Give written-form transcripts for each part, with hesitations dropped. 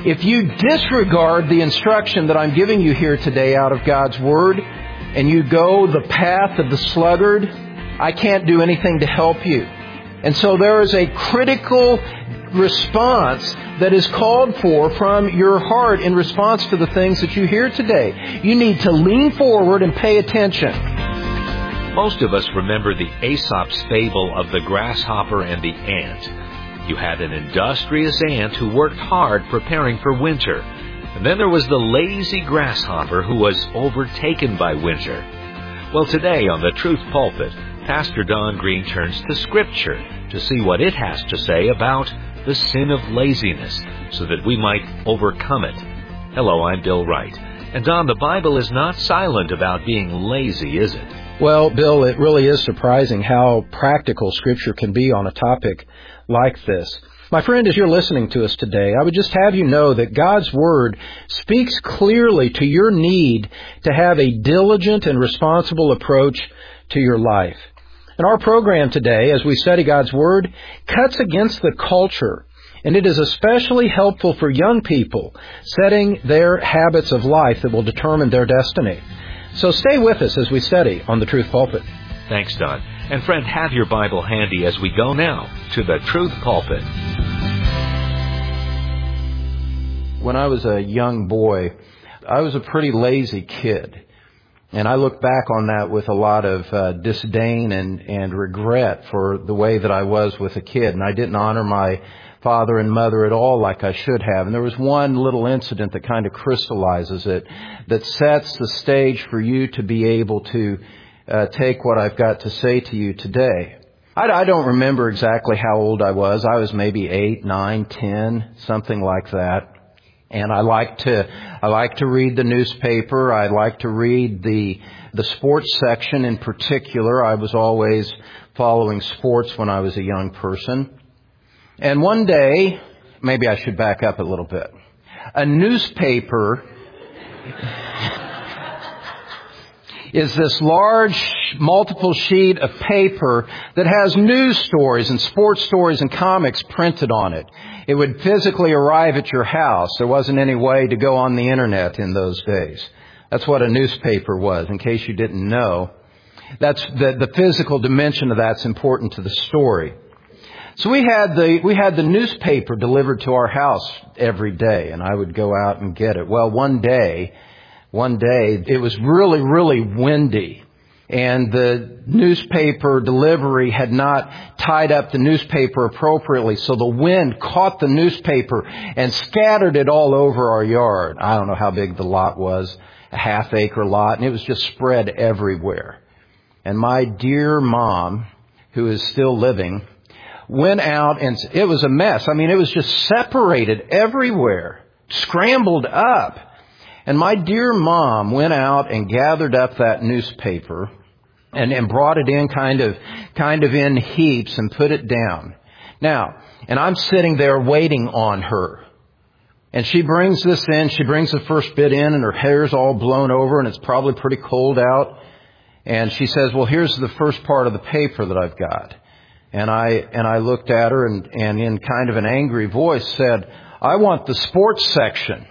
If you disregard the instruction that I'm giving you here today out of God's Word, and you go the path of the sluggard, I can't do anything to help you. And so there is a critical response that is called for from your heart in response to the things that you hear today. You need to lean forward and pay attention. Most of us remember the Aesop's fable of the grasshopper and the ant. You had an industrious ant who worked hard preparing for winter. And then there was the lazy grasshopper who was overtaken by winter. Well, today on the Truth Pulpit, Pastor Don Green turns to Scripture to see what it has to say about the sin of laziness so that we might overcome it. Hello, I'm Bill Wright. And Don, the Bible is not silent about being lazy, is it? Well, Bill, it really is surprising how practical Scripture can be on a topic like this. My friend, as you're listening to us today, I would just have you know that God's Word speaks clearly to your need to have a diligent and responsible approach to your life. And our program today, as we study God's Word, cuts against the culture, and it is especially helpful for young people setting their habits of life that will determine their destiny. So stay with us as we study on the Truth Pulpit. Thanks, Don. And friend, have your Bible handy as we go now to the Truth Pulpit. When I was a young boy, I was a pretty lazy kid. And I look back on that with a lot of disdain and regret for the way that I was with a kid. And I didn't honor my father and mother at all like I should have. And there was one little incident that kind of crystallizes it, that sets the stage for you to be able to take what I've got to say to you today. I don't remember exactly how old I was. I was maybe 8, 9, 10, something like that. And I like to read the newspaper. I like to read the sports section in particular. I was always following sports when I was a young person. And one day, maybe I should back up a little bit. A newspaper is this large multiple sheet of paper that has news stories and sports stories and comics printed on it. It would physically arrive at your house. There wasn't any way to go on the internet in those days. That's what a newspaper was, in case you didn't know. That's the physical dimension of that's important to the story. So we had the newspaper delivered to our house every day, and I would go out and get it. Well, one day it was really, really windy, and the newspaper delivery had not tied up the newspaper appropriately, so the wind caught the newspaper and scattered it all over our yard. I don't know how big the lot was, a half-acre lot, and it was just spread everywhere. And my dear mom, who is still living, went out, and it was a mess. I mean, it was just separated everywhere, scrambled up. And my dear mom went out and gathered up that newspaper and brought it in kind of in heaps and put it down. Now, and I'm sitting there waiting on her. And she brings this in, she brings the first bit in, and her hair's all blown over, and it's probably pretty cold out. And she says, well, here's the first part of the paper that I've got. And I looked at her and in kind of an angry voice said, I want the sports section.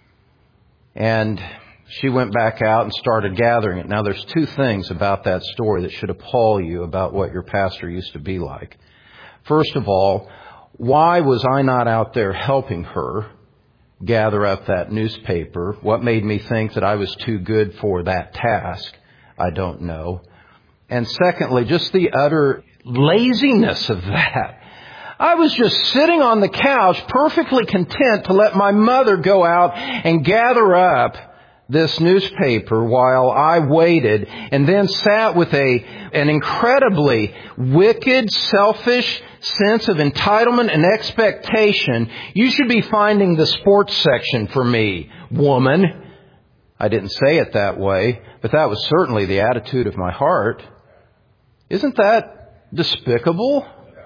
And she went back out and started gathering it. Now, there's two things about that story that should appall you about what your pastor used to be like. First of all, why was I not out there helping her gather up that newspaper? What made me think that I was too good for that task? I don't know. And secondly, just the utter laziness of that. I was just sitting on the couch, perfectly content to let my mother go out and gather up this newspaper while I waited, and then sat with an incredibly wicked, selfish sense of entitlement and expectation. You should be finding the sports section for me, woman. I didn't say it that way, but that was certainly the attitude of my heart. Isn't that despicable?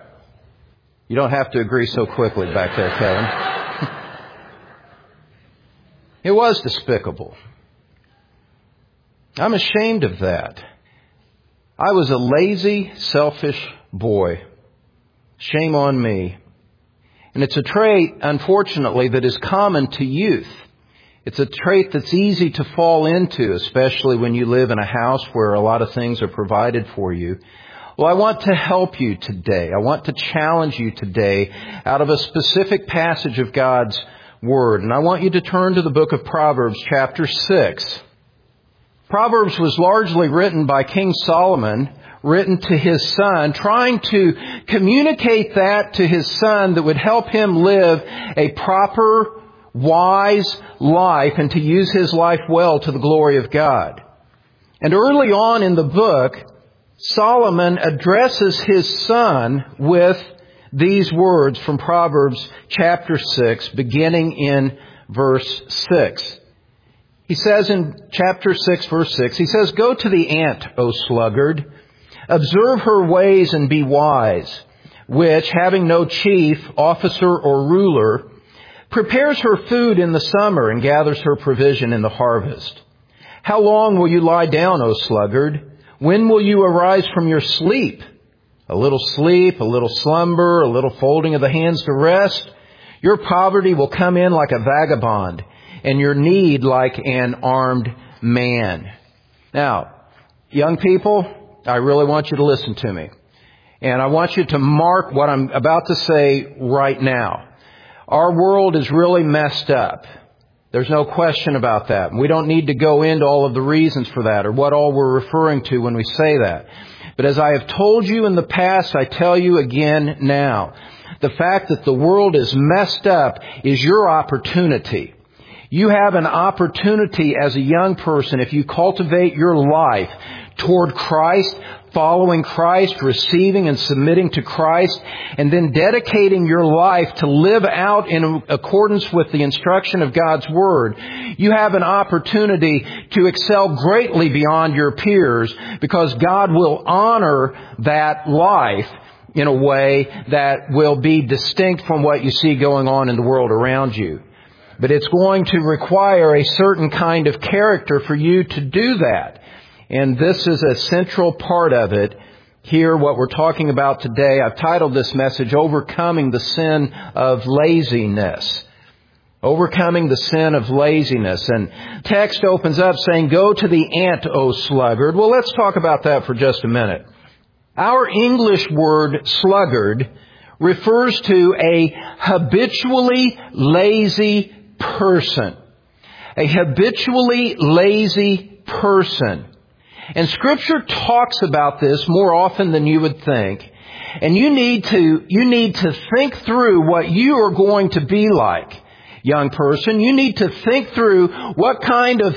You don't have to agree so quickly back there, Kevin. It was despicable. I'm ashamed of that. I was a lazy, selfish boy. Shame on me. And it's a trait, unfortunately, that is common to youth. It's a trait that's easy to fall into, especially when you live in a house where a lot of things are provided for you. Well, I want to help you today. I want to challenge you today out of a specific passage of God's Word. And I want you to turn to the book of Proverbs, chapter 6. Proverbs was largely written by King Solomon, written to his son, trying to communicate that to his son that would help him live a proper, wise life and to use his life well to the glory of God. And early on in the book, Solomon addresses his son with these words from Proverbs chapter 6, beginning in verse 6. He says in chapter 6, verse 6, he says, "Go to the ant, O sluggard, observe her ways and be wise, which, having no chief, officer, or ruler, prepares her food in the summer and gathers her provision in the harvest. How long will you lie down, O sluggard? When will you arise from your sleep? A little slumber, a little folding of the hands to rest. Your poverty will come in like a vagabond, and your need like an armed man." Now, young people, I really want you to listen to me. And I want you to mark what I'm about to say right now. Our world is really messed up. There's no question about that. We don't need to go into all of the reasons for that or what all we're referring to when we say that. But as I have told you in the past, I tell you again now, the fact that the world is messed up is your opportunity. You have an opportunity as a young person, if you cultivate your life toward Christ, following Christ, receiving and submitting to Christ, and then dedicating your life to live out in accordance with the instruction of God's Word, you have an opportunity to excel greatly beyond your peers because God will honor that life in a way that will be distinct from what you see going on in the world around you. But it's going to require a certain kind of character for you to do that. And this is a central part of it. Here, what we're talking about today, I've titled this message, Overcoming the Sin of Laziness. Overcoming the sin of laziness. And text opens up saying, "Go to the ant, O sluggard." Well, let's talk about that for just a minute. Our English word sluggard refers to a habitually lazy person. A habitually lazy person. And Scripture talks about this more often than you would think. And you need to think through what you are going to be like, young person. You need to think through what kind of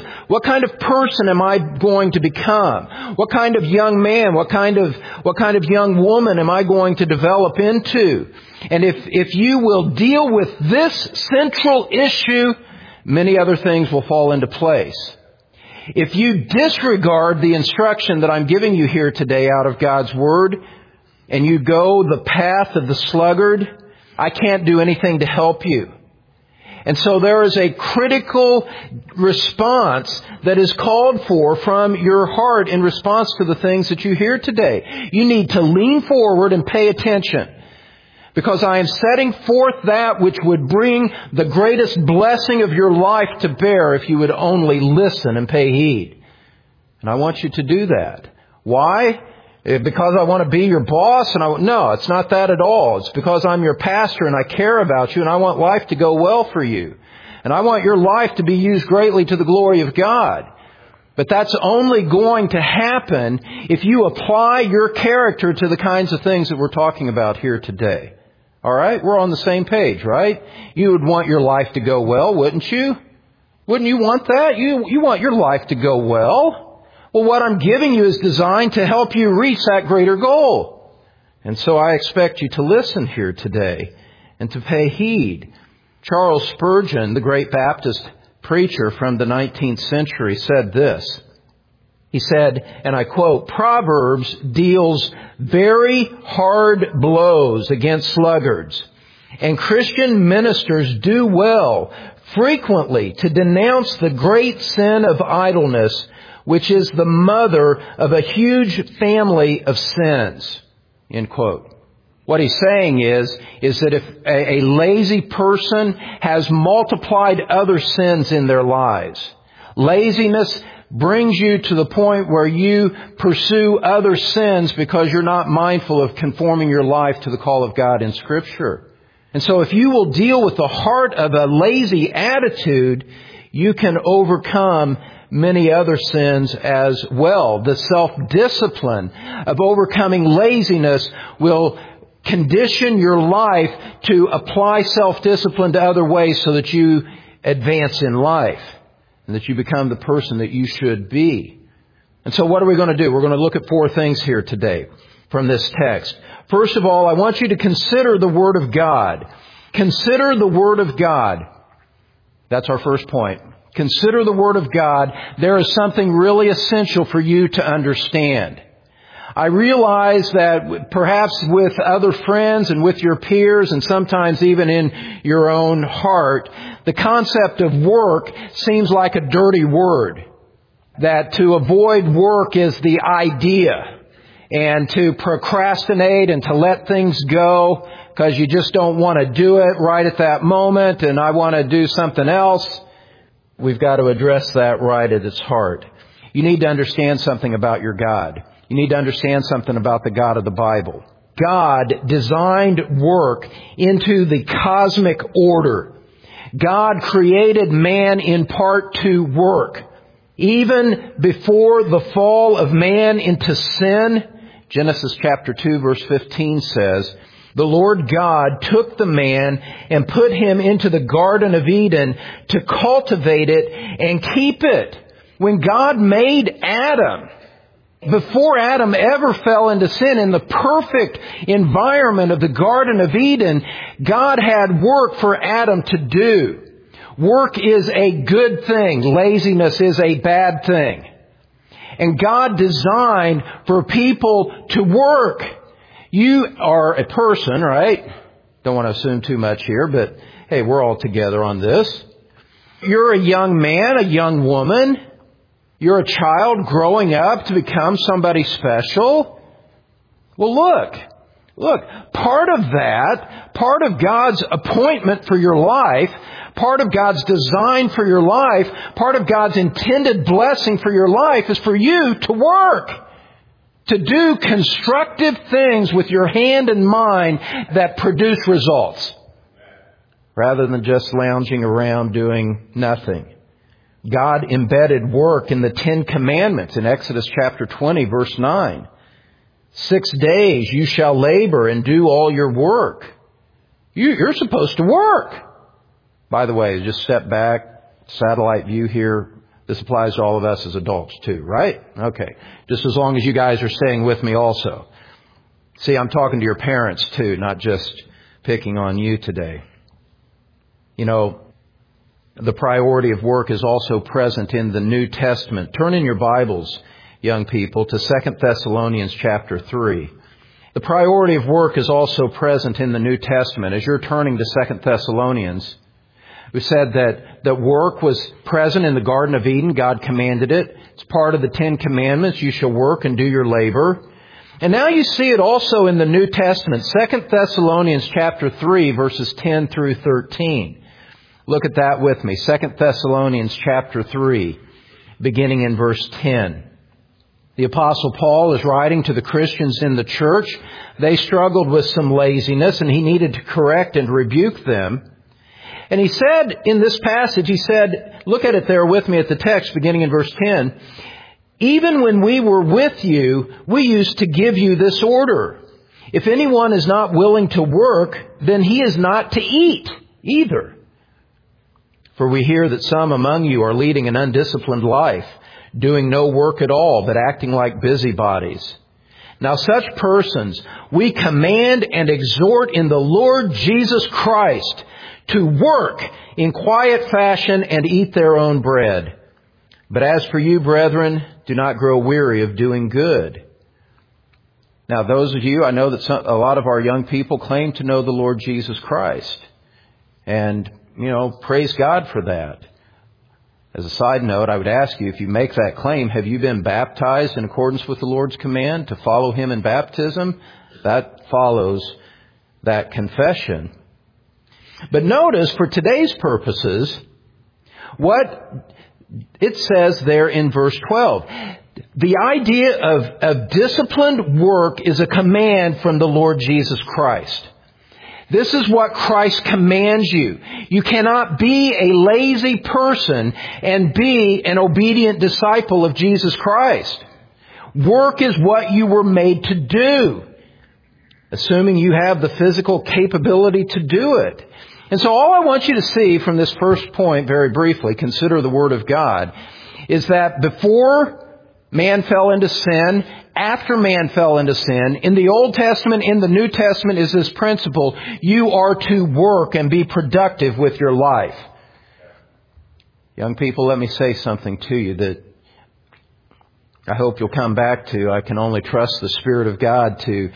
person am I going to become? What kind of young man, what kind of young woman am I going to develop into? And if you will deal with this central issue, many other things will fall into place. If you disregard the instruction that I'm giving you here today out of God's Word, and you go the path of the sluggard, I can't do anything to help you. And so there is a critical response that is called for from your heart in response to the things that you hear today. You need to lean forward and pay attention. Because I am setting forth that which would bring the greatest blessing of your life to bear if you would only listen and pay heed. And I want you to do that. Why? Because I want to be your boss? No, it's not that at all. It's because I'm your pastor and I care about you and I want life to go well for you. And I want your life to be used greatly to the glory of God. But that's only going to happen if you apply your character to the kinds of things that we're talking about here today. All right? We're on the same page, right? You would want your life to go well, wouldn't you? Wouldn't you want that? You want your life to go well. Well, what I'm giving you is designed to help you reach that greater goal. And so I expect you to listen here today and to pay heed. Charles Spurgeon, the great Baptist preacher from the 19th century, said this. He said, and I quote, "Proverbs deals very hard blows against sluggards, and Christian ministers do well frequently to denounce the great sin of idleness, which is the mother of a huge family of sins." End quote. What he's saying is that if a lazy person has multiplied other sins in their lives, laziness brings you to the point where you pursue other sins because you're not mindful of conforming your life to the call of God in Scripture. And so if you will deal with the heart of a lazy attitude, you can overcome many other sins as well. The self-discipline of overcoming laziness will condition your life to apply self-discipline to other ways so that you advance in life and that you become the person that you should be. And so what are we going to do? We're going to look at 4 things here today from this text. First of all, I want you to consider the Word of God. Consider the Word of God. That's our first point. Consider the Word of God. There is something really essential for you to understand. I realize that perhaps with other friends and with your peers and sometimes even in your own heart, the concept of work seems like a dirty word. That to avoid work is the idea. And to procrastinate and to let things go because you just don't want to do it right at that moment and I want to do something else. We've got to address that right at its heart. You need to understand something about your God. You need to understand something about the God of the Bible. God designed work into the cosmic order. God created man in part to work. Even before the fall of man into sin, Genesis chapter 2 verse 15 says, the Lord God took the man and put him into the Garden of Eden to cultivate it and keep it. When God made Adam, before Adam ever fell into sin, in the perfect environment of the Garden of Eden, God had work for Adam to do. Work is a good thing. Laziness is a bad thing. And God designed for people to work. You are a person, right? Don't want to assume too much here, but hey, we're all together on this. You're a young man, a young woman. You're a child growing up to become somebody special. Well, look, part of God's appointment for your life, part of God's design for your life, part of God's intended blessing for your life is for you to work. To do constructive things with your hand and mind that produce results. Rather than just lounging around doing nothing. God embedded work in the 10 Commandments in Exodus chapter 20 verse 9. 6 days you shall labor and do all your work. You're supposed to work. By the way, just step back, satellite view here. This applies to all of us as adults too, right? Okay. Just as long as you guys are staying with me also. See, I'm talking to your parents too, not just picking on you today. You know, the priority of work is also present in the New Testament. Turn in your Bibles, young people, to 2 Thessalonians chapter 3. The priority of work is also present in the New Testament. As you're turning to 2 Thessalonians, we said that work was present in the Garden of Eden. God commanded it. It's part of the 10 Commandments. You shall work and do your labor. And now you see it also in the New Testament. 2 Thessalonians chapter 3 verses 10 through 13. Look at that with me. 2 Thessalonians chapter 3 beginning in verse 10. The Apostle Paul is writing to the Christians in the church. They struggled with some laziness and he needed to correct and rebuke them. And he said in this passage, he said, look at it there with me at the text beginning in verse 10. Even when we were with you, we used to give you this order. If anyone is not willing to work, then he is not to eat either. For we hear that some among you are leading an undisciplined life, doing no work at all, but acting like busybodies. Now such persons we command and exhort in the Lord Jesus Christ to work in quiet fashion and eat their own bread. But as for you, brethren, do not grow weary of doing good. Now, those of you, I know that a lot of our young people claim to know the Lord Jesus Christ. And, praise God for that. As a side note, I would ask you, if you make that claim, have you been baptized in accordance with the Lord's command to follow Him in baptism? That follows that confession. But notice, for today's purposes, what it says there in verse 12. The idea of disciplined work is a command from the Lord Jesus Christ. This is what Christ commands you. You cannot be a lazy person and be an obedient disciple of Jesus Christ. Work is what you were made to do, assuming you have the physical capability to do it. And so all I want you to see from this first point, very briefly, consider the Word of God, is that before man fell into sin, after man fell into sin, in the Old Testament, in the New Testament, is this principle: you are to work and be productive with your life. Young people, let me say something to you that I hope you'll come back to. I can only trust the Spirit of God to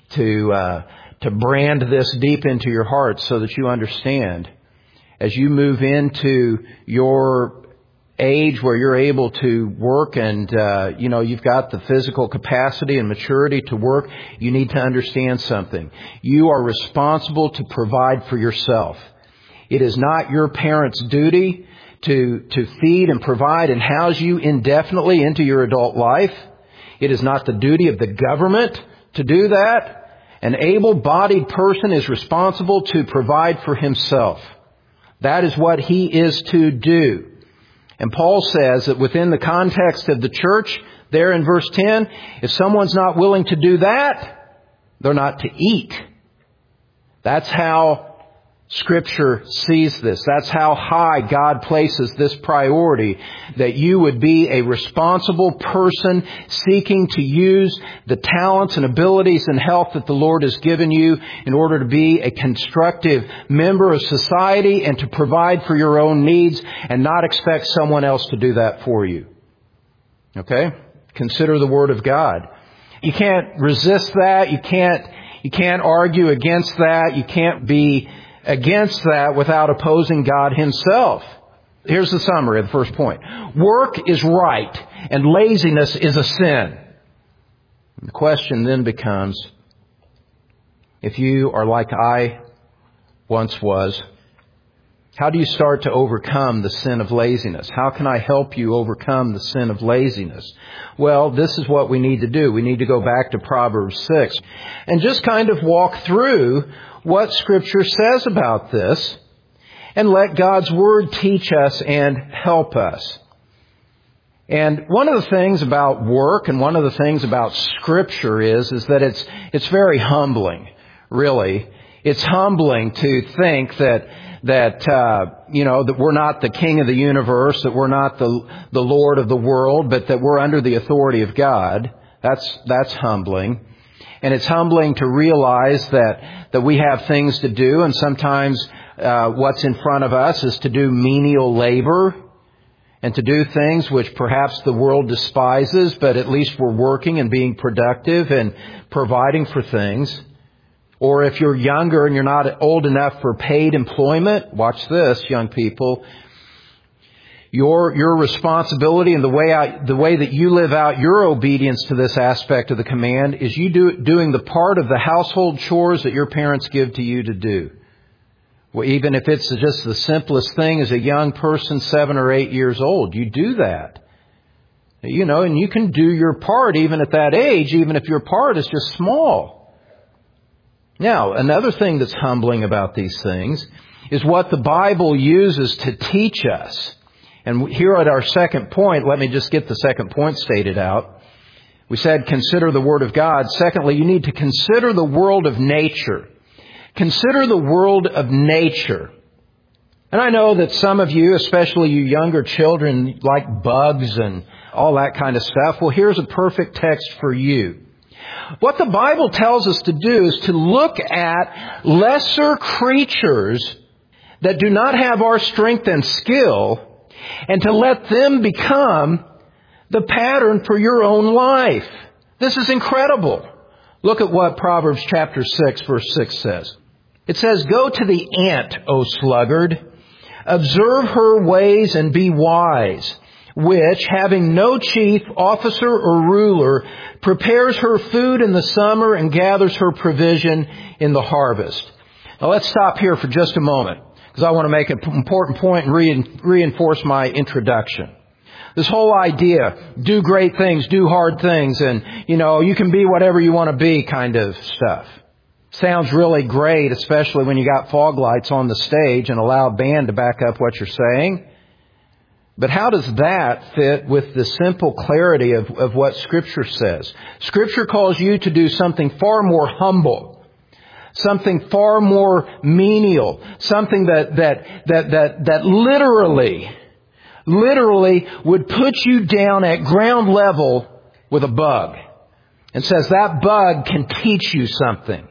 brand this deep into your heart so that you understand. As you move into your age where you're able to work and, you've got the physical capacity and maturity to work, you need to understand something. You are responsible to provide for yourself. It is not your parents' duty to feed and provide and house you indefinitely into your adult life. It is not the duty of the government to do that. An able-bodied person is responsible to provide for himself. That is what he is to do. And Paul says that within the context of the church, there in verse 10, if someone's not willing to do that, they're not to eat. That's how Scripture sees this. That's how high God places this priority, that you would be a responsible person seeking to use the talents and abilities and health that the Lord has given you in order to be a constructive member of society and to provide for your own needs and not expect someone else to do that for you. Okay? Consider the Word of God. You can't resist that. You can't argue against that. You can't be against that without opposing God Himself. Here's the summary of the first point. Work is right, and laziness is a sin. The question then becomes, if you are like I once was, how do you start to overcome the sin of laziness? How can I help you overcome the sin of laziness? Well, this is what we need to do. We need to go back to Proverbs 6 and just kind of walk through what Scripture says about this and let God's Word teach us and help us. And one of the things about work and one of the things about Scripture is that it's very humbling, really. It's humbling to think that we're not the king of the universe, that we're not the Lord of the world, but that we're under the authority of God. That's humbling. And it's humbling to realize that we have things to do, and sometimes what's in front of us is to do menial labor and to do things which perhaps the world despises, but at least we're working and being productive and providing for things. Or if you're younger and you're not old enough for paid employment, watch this, young people. Your responsibility and the way that you live out your obedience to this aspect of the command is you doing the part of the household chores that your parents give to you to do. Well, even if it's just the simplest thing as a young person, 7 or 8 years old, you do that. And you can do your part even at that age, even if your part is just small. Now, another thing that's humbling about these things is what the Bible uses to teach us. And here at our second point, let me just get the second point stated out. We said consider the Word of God. Secondly, you need to consider the world of nature. Consider the world of nature. And I know that some of you, especially you younger children, like bugs and all that kind of stuff. Well, here's a perfect text for you. What the Bible tells us to do is to look at lesser creatures that do not have our strength and skill and to let them become the pattern for your own life. This is incredible. Look at what Proverbs chapter 6, verse 6 says. It says, "Go to the ant, O sluggard. Observe her ways and be wise. which, having no chief, officer, or ruler, prepares her food in the summer and gathers her provision in the harvest. Now let's stop here for just a moment, because I want to make an important point and reinforce my introduction. This whole idea, do great things, do hard things, and, you can be whatever you want to be kind of stuff. Sounds really great, especially when you got fog lights on the stage and a loud band to back up what you're saying. But how does that fit with the simple clarity of what Scripture says? Scripture calls you to do something far more humble, something far more menial, something that literally would put you down at ground level with a bug, and says that bug can teach you something.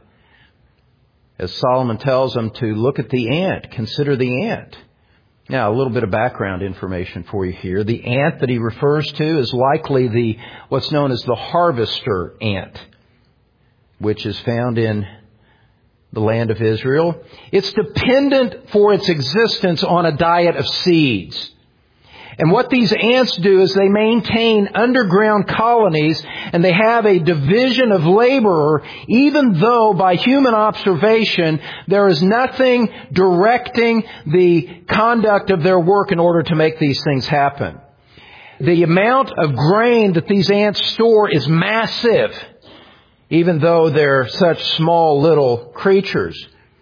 As Solomon tells them to look at the ant, consider the ant. Now, a little bit of background information for you here. The ant that he refers to is likely what's known as the harvester ant, which is found in the land of Israel. It's dependent for its existence on a diet of seeds. And what these ants do is they maintain underground colonies, and they have a division of labor, even though by human observation there is nothing directing the conduct of their work in order to make these things happen. The amount of grain that these ants store is massive, even though they're such small little creatures.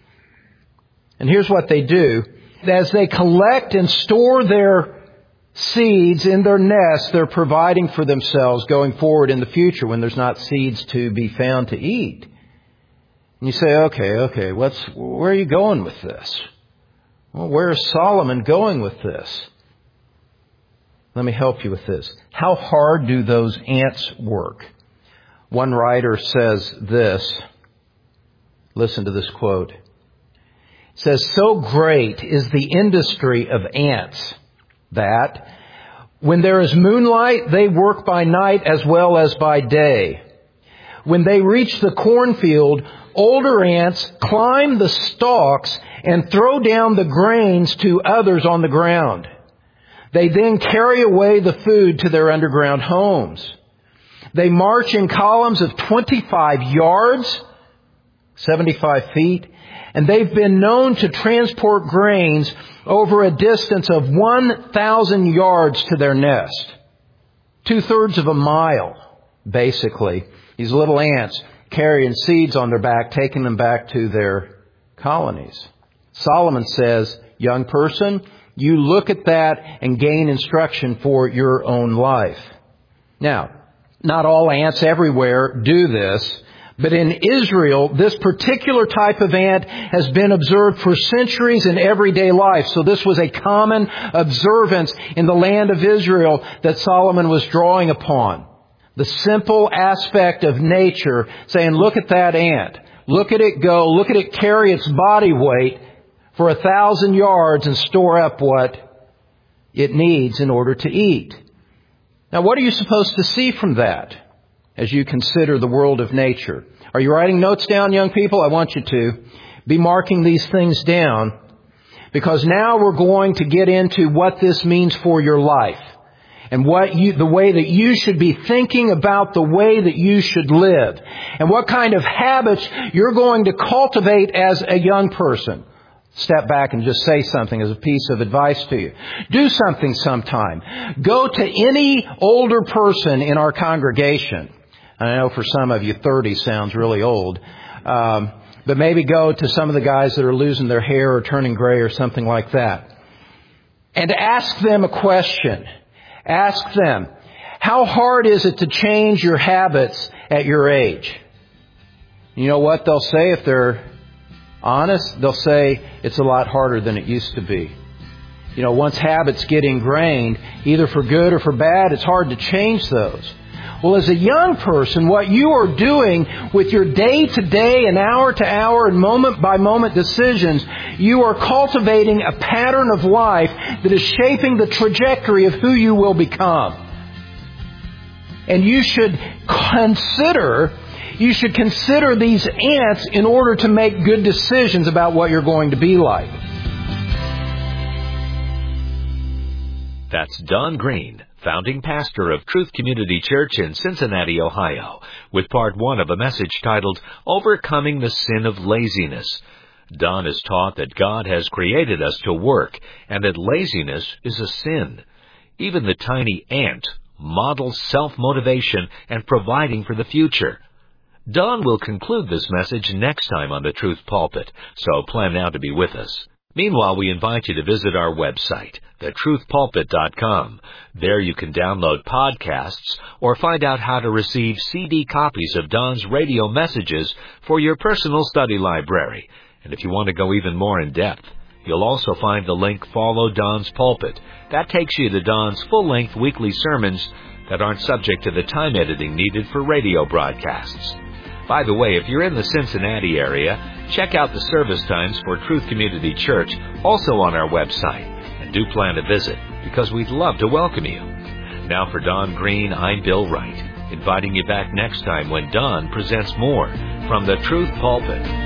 And here's what they do. As they collect and store their seeds in their nest, they're providing for themselves going forward in the future when there's not seeds to be found to eat. And you say, okay, where are you going with this? Well, where is Solomon going with this? Let me help you with this. How hard do those ants work? One writer says this. Listen to this quote. It says, "So great is the industry of ants that when there is moonlight, they work by night as well as by day. When they reach the cornfield, older ants climb the stalks and throw down the grains to others on the ground. They then carry away the food to their underground homes. They march in columns of 25 yards, 75 feet, and they've been known to transport grains over a distance of 1,000 yards to their nest. 2/3 of a mile, basically. These little ants carrying seeds on their back, taking them back to their colonies." Solomon says, young person, you look at that and gain instruction for your own life. Now, not all ants everywhere do this. But in Israel, this particular type of ant has been observed for centuries in everyday life. So this was a common observance in the land of Israel that Solomon was drawing upon. The simple aspect of nature, saying, look at that ant. Look at it go. Look at it carry its body weight for 1,000 yards and store up what it needs in order to eat. Now, what are you supposed to see from that as you consider the world of nature? Are you writing notes down, young people? I want you to be marking these things down, because now we're going to get into what this means for your life and the way that you should be thinking about the way that you should live and what kind of habits you're going to cultivate as a young person. Step back and just say something as a piece of advice to you. Do something sometime. Go to any older person in our congregation. I know for some of you 30 sounds really old. But maybe go to some of the guys that are losing their hair or turning gray or something like that. And ask them a question. Ask them, how hard is it to change your habits at your age? You know what they'll say if they're honest? They'll say it's a lot harder than it used to be. Once habits get ingrained, either for good or for bad, it's hard to change those. Well, as a young person, what you are doing with your day-to-day and hour-to-hour and moment-by-moment decisions, you are cultivating a pattern of life that is shaping the trajectory of who you will become. And you should consider these ants in order to make good decisions about what you're going to be like. That's Don Green, founding pastor of Truth Community Church in Cincinnati, Ohio, with part 1 of a message titled, Overcoming the Sin of Laziness. Don has taught that God has created us to work and that laziness is a sin. Even the tiny ant models self-motivation and providing for the future. Don will conclude this message next time on the Truth Pulpit, so plan now to be with us. Meanwhile, we invite you to visit our website, thetruthpulpit.com. There you can download podcasts or find out how to receive CD copies of Don's radio messages for your personal study library. And if you want to go even more in depth, you'll also find the link Follow Don's Pulpit. That takes you to Don's full-length weekly sermons that aren't subject to the time editing needed for radio broadcasts. By the way, if you're in the Cincinnati area, check out the service times for Truth Community Church, also on our website. And do plan to visit, because we'd love to welcome you. Now for Don Green, I'm Bill Wright, inviting you back next time when Don presents more from the Truth Pulpit.